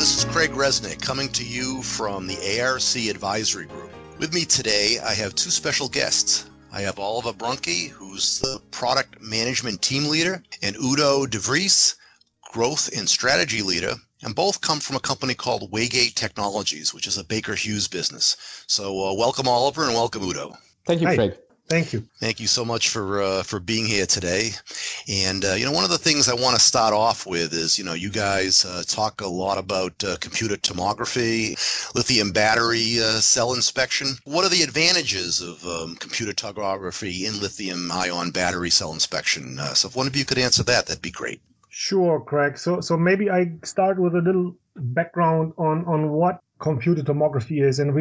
this is Craig Resnick coming to you from the ARC Advisory Group. With me today, I have two special guests. I have Oliver Brunke, who's the Product Management Team Leader, and Udo de Vries, Growth and Strategy Leader, and both come from a company called Waygate Technologies, which is a Baker Hughes business. So welcome, Oliver, and welcome, Udo. Thank you, Craig. Thank you. Thank you so much for being here today. And, one of the things I want to start off with is, you guys talk a lot about computer tomography, lithium battery cell inspection. What are the advantages of computer tomography in lithium ion battery cell inspection? So if one of you could answer that, that'd be great. Sure, Craig. So maybe I start with a little background on what computer tomography is, and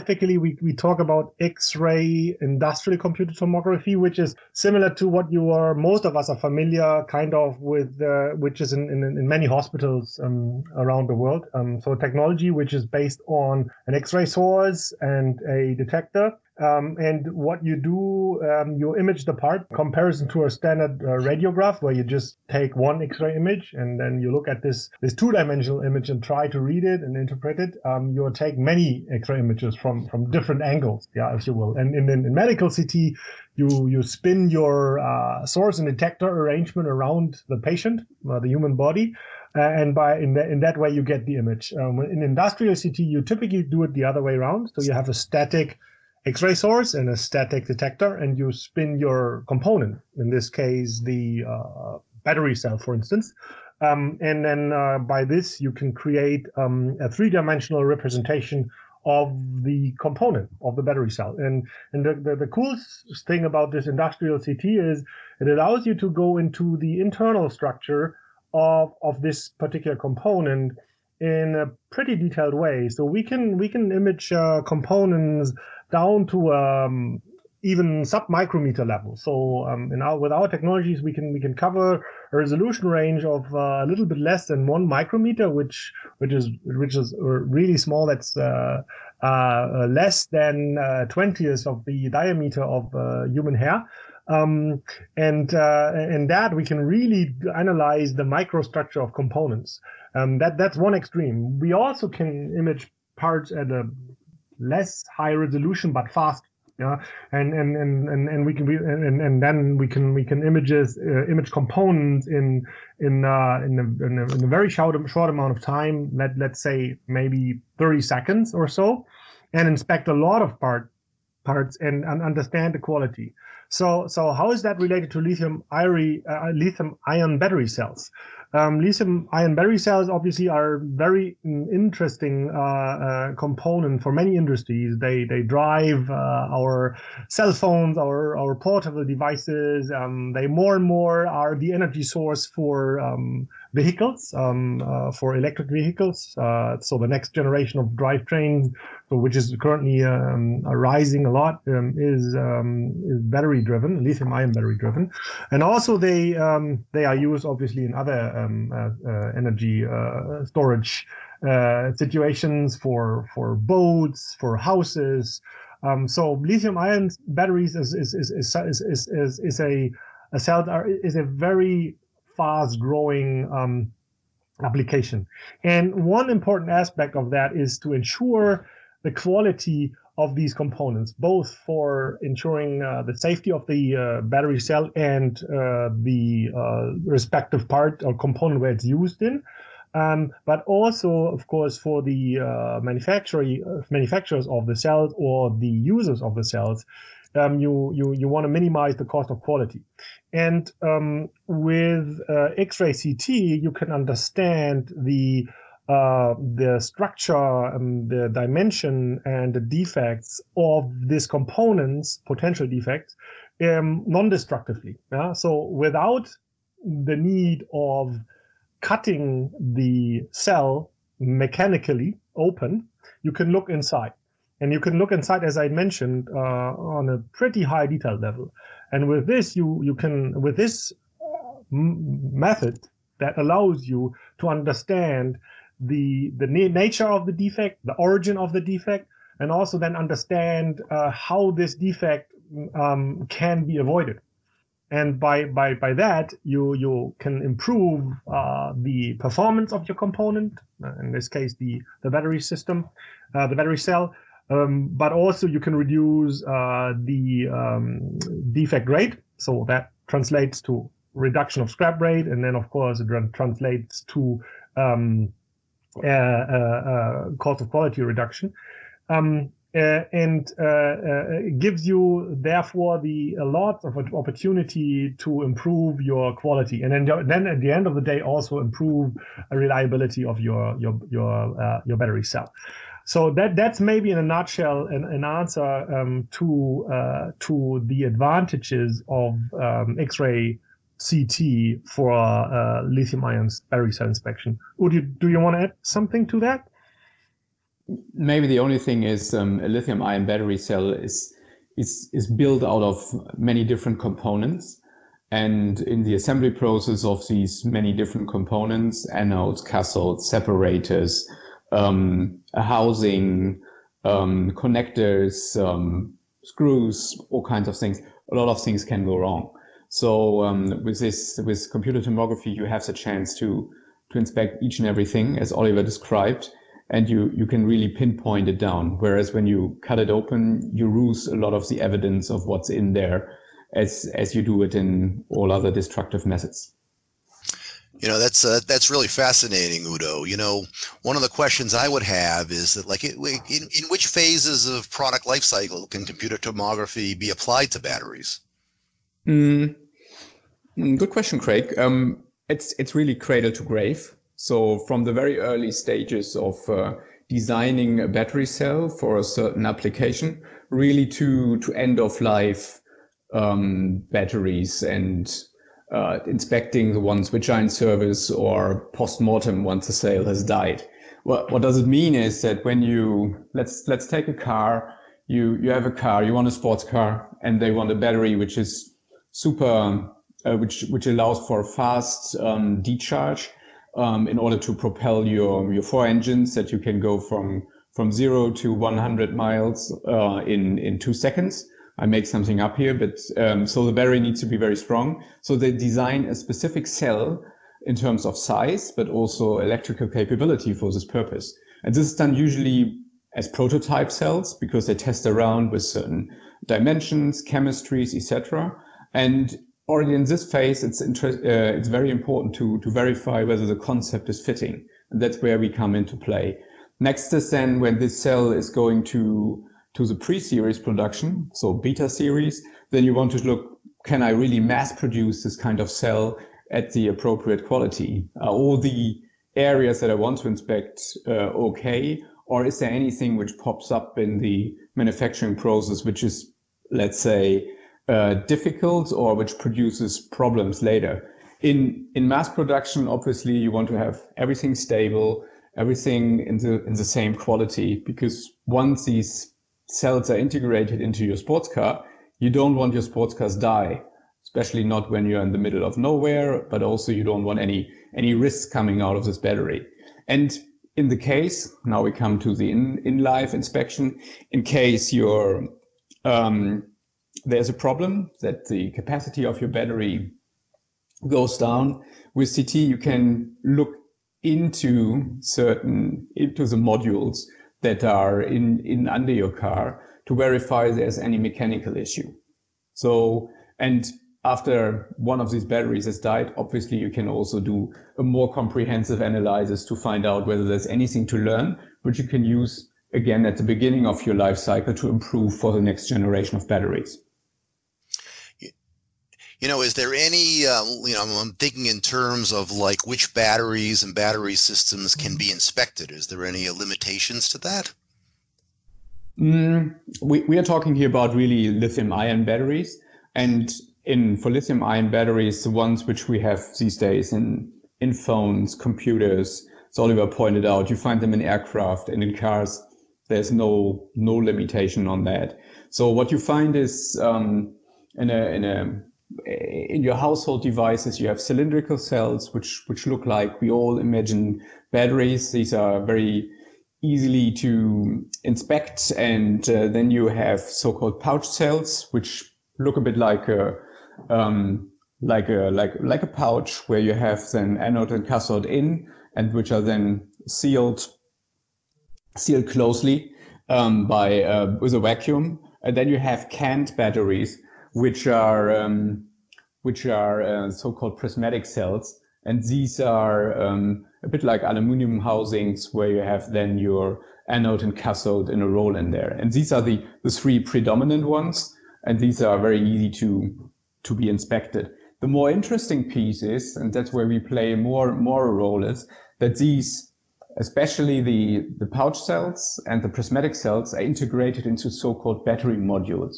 we talk about X-ray industrial computer tomography, which is similar to what most of us are familiar kind of with, which is in many hospitals around the world. So technology which is based on an X-ray source and a detector. And what you do, you image the part, comparison to a standard radiograph, where you just take one X-ray image and then you look at this two-dimensional image and try to read it and interpret it. You'll take many X-ray images from different angles, if you will. And in medical CT, you spin your source and detector arrangement around the patient, the human body. And in that way, you get the image. In industrial CT, you typically do it the other way around. So you have a static X-ray source and a static detector, and you spin your component, in this case, the battery cell, for instance. And then by this, you can create a three-dimensional representation of the component of the battery cell. And the coolest thing about this industrial CT is it allows you to go into the internal structure of this particular component in a pretty detailed way. So we can image components down to even sub-micrometer level. So with our technologies, we can cover a resolution range of a little bit less than 1 micrometer, which is really small. That's less than 20th of the diameter of human hair. And that we can really analyze the microstructure of components. That's one extreme. We also can image parts at a less high resolution but fast, and we can and then we can image components in a very short amount of time. Let's say maybe 30 seconds or so, and inspect a lot of parts and understand the quality. So how is that related to lithium ion battery cells? Lithium-ion battery cells obviously are very interesting component for many industries. They drive our cell phones, our portable devices. They more and more are the energy source for vehicles, for electric vehicles. So the next generation of drivetrains, which is currently rising a lot, is battery driven, lithium-ion battery driven, and also they are used obviously in other energy storage situations for boats, for houses. So lithium-ion batteries is a very fast-growing application, and one important aspect of that is to ensure the quality of these components, both for ensuring the safety of the battery cell and the respective part or component where it's used in, but also, of course, for the manufacturers of the cells or the users of the cells. You want to minimize the cost of quality. And with X-ray CT, you can understand the structure, the dimension, and the defects of these components, potential defects, non-destructively. So without the need of cutting the cell mechanically open, you can look inside. And you can look inside, as I mentioned, on a pretty high detail level. And with this, you can, with this method that allows you to understand the nature of the defect, the origin of the defect, and also then understand how this defect can be avoided. And by that, you can improve the performance of your component, in this case, the battery system, the battery cell, but also you can reduce the defect rate. So that translates to reduction of scrap rate, and then of course it translates to cost of quality reduction. It gives you therefore a lot of opportunity to improve your quality, and then at the end of the day also improve reliability of your battery cell. So that's maybe in a nutshell an answer to the advantages of X-ray CT for lithium-ion battery cell inspection. Udi, do you want to add something to that? Maybe the only thing is a lithium-ion battery cell is built out of many different components, and in the assembly process of these many different components, anodes, cathodes, separators, a housing, connectors, screws, all kinds of things. A lot of things can go wrong. So with computer tomography, you have the chance to inspect each and everything, as Oliver described, and you can really pinpoint it down. Whereas when you cut it open, you lose a lot of the evidence of what's in there, as you do it in all other destructive methods. That's really fascinating, Udo. One of the questions I would have is that, like, in which phases of product life cycle can computer tomography be applied to batteries? Good question, Craig. It's really cradle to grave. So from the very early stages of designing a battery cell for a certain application, really to end of life batteries and inspecting the ones which are in service or post-mortem once the cell has died. What does it mean is that when let's take a car, you have a car, you want a sports car, and they want a battery which is super, which allows for fast decharge in order to propel your four engines, that you can go from 0 to 100 miles in 2 seconds. I make something up here, but so the battery needs to be very strong. So they design a specific cell in terms of size, but also electrical capability for this purpose. And this is done usually as prototype cells because they test around with certain dimensions, chemistries, etc. And already in this phase, it's very important to verify whether the concept is fitting. And that's where we come into play. Next is then when this cell is going to the pre-series production, so beta series, then you want to look, can I really mass produce this kind of cell at the appropriate quality? Are all the areas that I want to inspect okay? Or is there anything which pops up in the manufacturing process which is, let's say, difficult or which produces problems later? In mass production, obviously, you want to have everything stable, everything in the same quality, because once these cells are integrated into your sports car, you don't want your sports cars die, especially not when you're in the middle of nowhere, but also you don't want any risks coming out of this battery. And in the case, now we come to the in-life inspection, in case there's a problem that the capacity of your battery goes down, with CT you can look into the modules that are in under your car to verify there's any mechanical issue. So, and after one of these batteries has died, obviously you can also do a more comprehensive analysis to find out whether there's anything to learn, which you can use again at the beginning of your life cycle to improve for the next generation of batteries. Is there any, I'm thinking in terms of like which batteries and battery systems can be inspected. Is there any limitations to that? We are talking here about really lithium-ion batteries. And for lithium-ion batteries, the ones which we have these days in phones, computers, as Oliver pointed out, you find them in aircraft and in cars. There's no limitation on that. So what you find is in your household devices, you have cylindrical cells, which look like we all imagine batteries. These are very easily to inspect. And then you have so-called pouch cells, which look a bit like a like a pouch where you have then anode and cathode in, and which are then sealed closely with a vacuum. And then you have canned batteries, which are so-called prismatic cells, and these are a bit like aluminum housings where you have then your anode and cathode in a roll in there. And these are the three predominant ones, and these are very easy to be inspected. The more interesting piece is, and that's where we play more a role, is that these, especially the pouch cells and the prismatic cells, are integrated into so-called battery modules,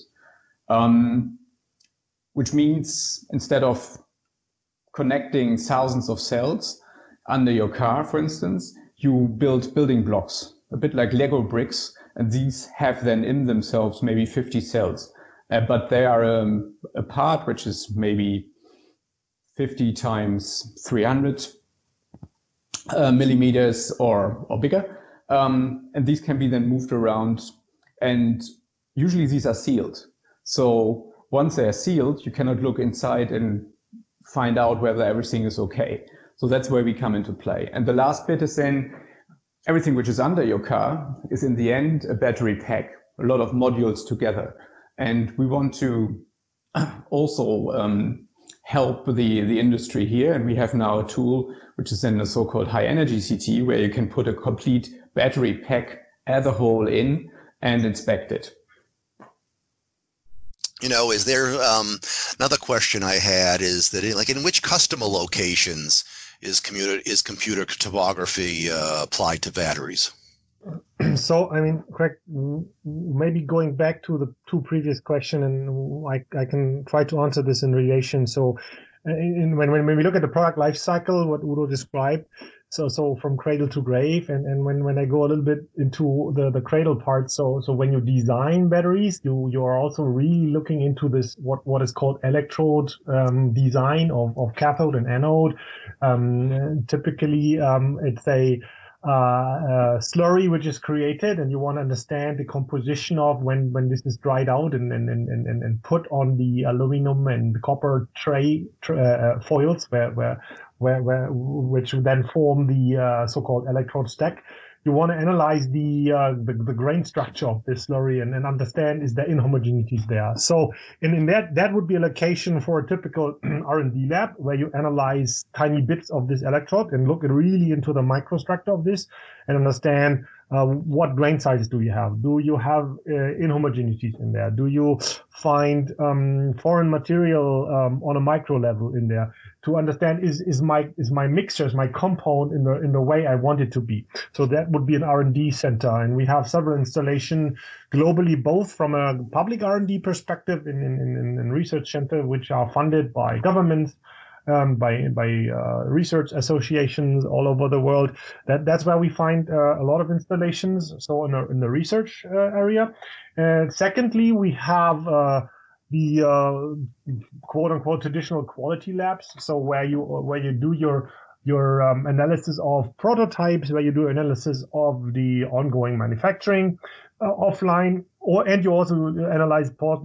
which means instead of connecting thousands of cells under your car, for instance, you build building blocks, a bit like Lego bricks, and these have then in themselves maybe 50 cells. But they are a part which is maybe 50 times 300 millimeters or bigger. And these can be then moved around, and usually these are sealed. So once they are sealed, you cannot look inside and find out whether everything is okay. So that's where we come into play. And the last bit is then everything which is under your car is in the end a battery pack, a lot of modules together. And we want to also help the industry here. And we have now a tool which is then a so-called high energy CT, where you can put a complete battery pack as a whole in and inspect it. You know, is there another question I had is that in which customer locations is computer tomography applied to batteries? So, I mean, Craig, maybe going back to the two previous questions, and I can try to answer this in relation. So, when we look at the product life cycle, what Udo described, so from cradle to grave, and when I go a little bit into the cradle part, so when you design batteries, you are also really looking into this what is called electrode design of cathode and anode. Typically, it's a slurry which is created, and you want to understand the composition of when this is dried out and put on the aluminum and copper tray foils which then form the so-called electrode stack. You want to analyze the grain structure of this slurry and understand is there inhomogeneities there. So in that would be a location for a typical R&D lab where you analyze tiny bits of this electrode and look really into the microstructure of this and understand what grain sizes do you have? Do you have inhomogeneities in there? Do you find foreign material on a micro level in there? To understand is my mixture, is my compound in the way I want it to be. So that would be an R&D center, and we have several installations globally, both from a public R&D perspective in research center, which are funded by governments, by research associations all over the world. That's where we find a lot of installations. So in the research area. Secondly, we have the quote unquote traditional quality labs. So where you do your analysis of prototypes, where you do analysis of the ongoing manufacturing offline, and you also analyze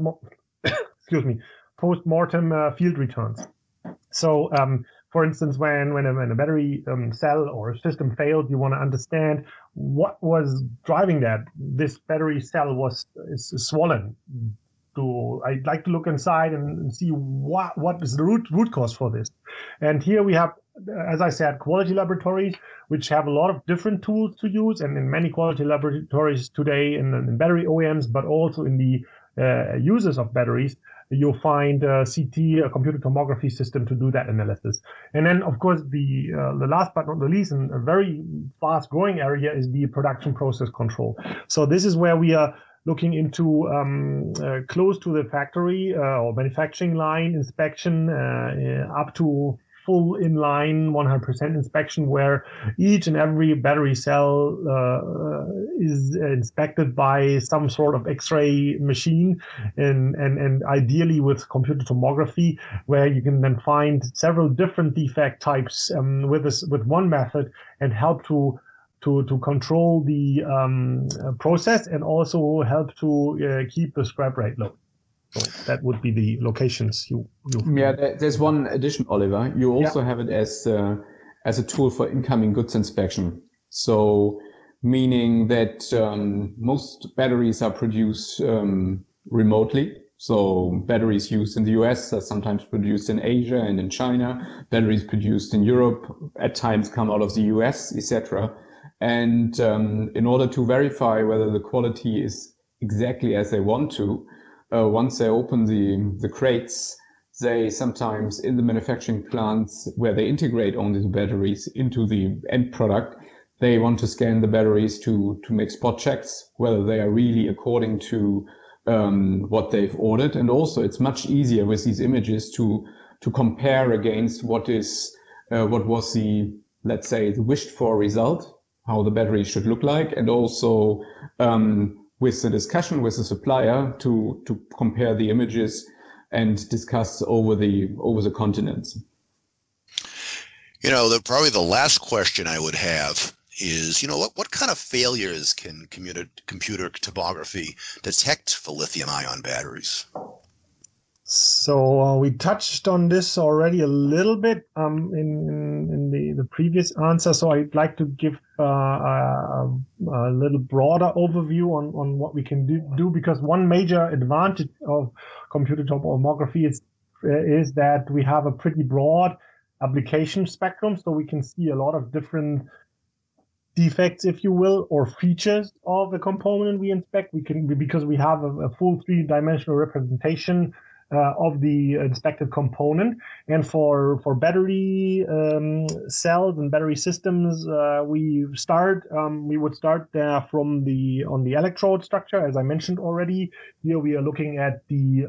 post-mortem field returns. So, for instance, when a battery cell or system failed, you want to understand what was driving that. This battery cell is swollen. I'd like to look inside and see what is the root cause for this. And here we have, as I said, quality laboratories, which have a lot of different tools to use, and in many quality laboratories today in battery OEMs, but also in the users of batteries, you'll find CT, a computer tomography system, to do that analysis. And then, of course, the last but not the least, and a very fast-growing area is the production process control. So this is where we are looking into close to the factory or manufacturing line inspection up to full inline 100% inspection, where each and every battery cell is inspected by some sort of X-ray machine, and ideally with computer tomography, where you can then find several different defect types with one method and help to control the process, and also help to keep the scrap rate low. So that would be the locations you there's one addition, Oliver. You also have it as a tool for incoming goods inspection. So meaning that most batteries are produced remotely. So batteries used in the US are sometimes produced in Asia and in China. Batteries produced in Europe at times come out of the US, etc. And in order to verify whether the quality is exactly as they want to, once they open the crates, they sometimes in the manufacturing plants where they integrate only the batteries into the end product, they want to scan the batteries to make spot checks, whether they are really according to what they've ordered. And also it's much easier with these images to compare against what was the, let's say, the wished for result, how the battery should look like, and also with the discussion with the supplier to compare the images and discuss over the continents. Probably the last question I would have is, what kind of failures can computer tomography detect for lithium-ion batteries? So we touched on this already a little bit in the previous answer. So I'd like to give a little broader overview on what we can do because one major advantage of computer tomography is that we have a pretty broad application spectrum, so we can see a lot of different defects, if you will, or features of the component we inspect. Because we have a full three-dimensional representation of the inspected component. And for battery cells and battery systems, we would start on the electrode structure, as I mentioned already. Here we are looking at the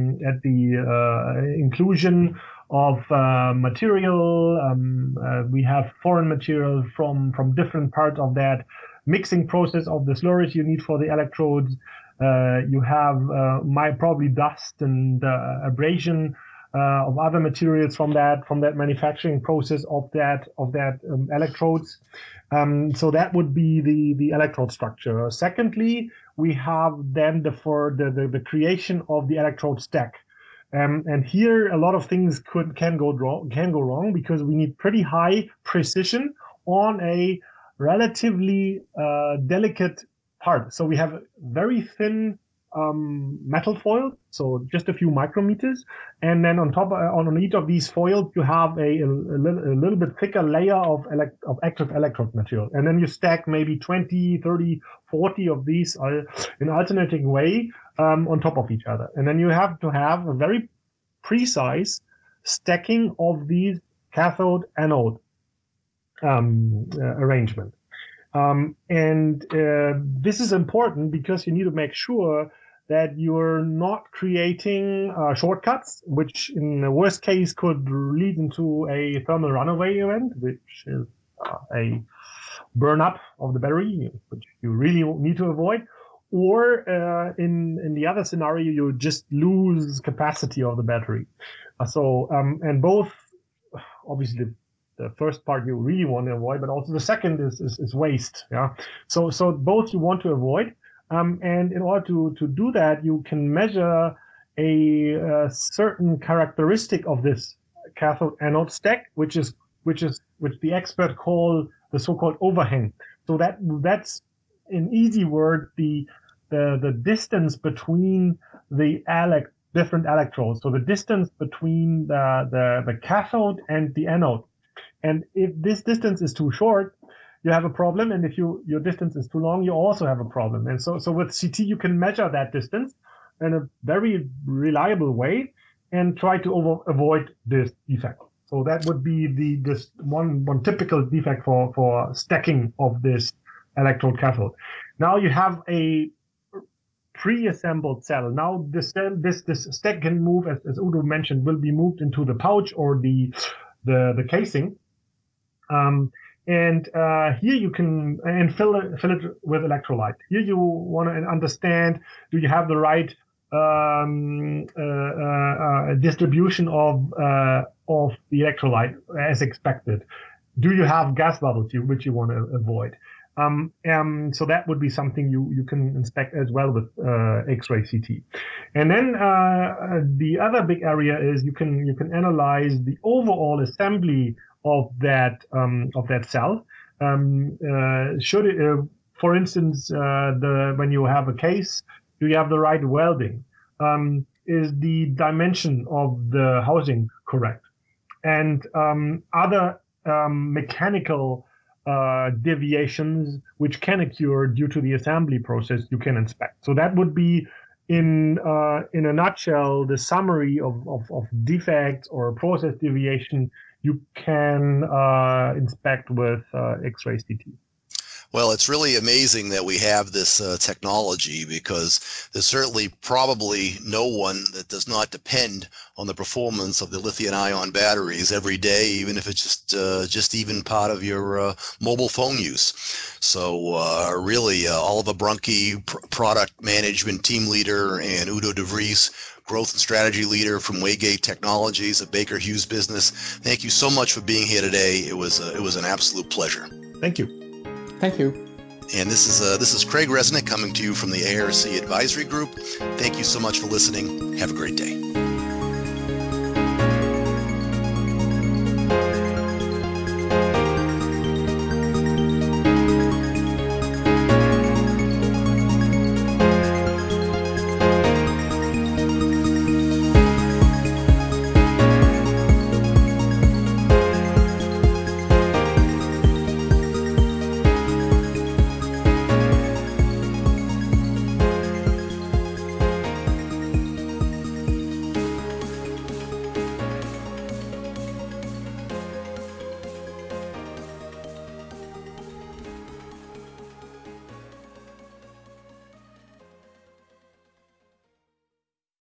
inclusion of material. We have foreign material from different parts of that mixing process of the slurries you need for the electrodes. You have probably dust and abrasion of other materials from that manufacturing process of that electrodes. So that would be the electrode structure. Secondly, we have then the creation of the electrode stack. And here a lot of things can go wrong because we need pretty high precision on a relatively delicate part. So we have very thin metal foil, so just a few micrometers, and then on each of these foils you have a little bit thicker layer of active electrode material, and then you stack maybe 20, 30, 40 of these in alternating way on top of each other, and then you have to have a very precise stacking of these cathode anode arrangement. This is important because you need to make sure that you're not creating shortcuts, which in the worst case could lead into a thermal runaway event, which is a burn up of the battery, which you really need to avoid. Or in the other scenario, you just lose capacity of the battery. And both, obviously, the first part you really want to avoid, but also the second is waste. Yeah. So both you want to avoid. And in order to do that, you can measure a certain characteristic of this cathode anode stack, which the expert call the so-called overhang. So that's in easy word the distance between the different electrodes. So the distance between the cathode and the anode. And if this distance is too short, you have a problem. And if your distance is too long, you also have a problem. And so with CT, you can measure that distance in a very reliable way and try to avoid this defect. So that would be this one typical defect for stacking of this electrode cathode. Now you have a pre-assembled cell. Now this stack can move, as Udo mentioned, will be moved into the pouch or the casing. Here you can fill it with electrolyte. Here you want to understand, do you have the right distribution of the electrolyte as expected? Do you have gas bubbles which you want to avoid? So that would be something you can inspect as well with X-ray CT. And then the other big area is you can analyze the overall assembly of that cell. Should it, for instance, when you have a case, do you have the right welding? Is the dimension of the housing correct? And other mechanical deviations which can occur due to the assembly process you can inspect. So that would be in a nutshell the summary of defects or process deviation you can inspect with X-ray CT. Well, it's really amazing that we have this technology, because there's certainly probably no one that does not depend on the performance of the lithium-ion batteries every day, even if it's just even part of your mobile phone use. So really, Oliver Brunke, product management team leader, and Udo de Vries, growth and strategy leader from Waygate Technologies, a Baker Hughes business. Thank you so much for being here today. It was an absolute pleasure. Thank you. Thank you. And this is Craig Resnick coming to you from the ARC Advisory Group. Thank you so much for listening. Have a great day.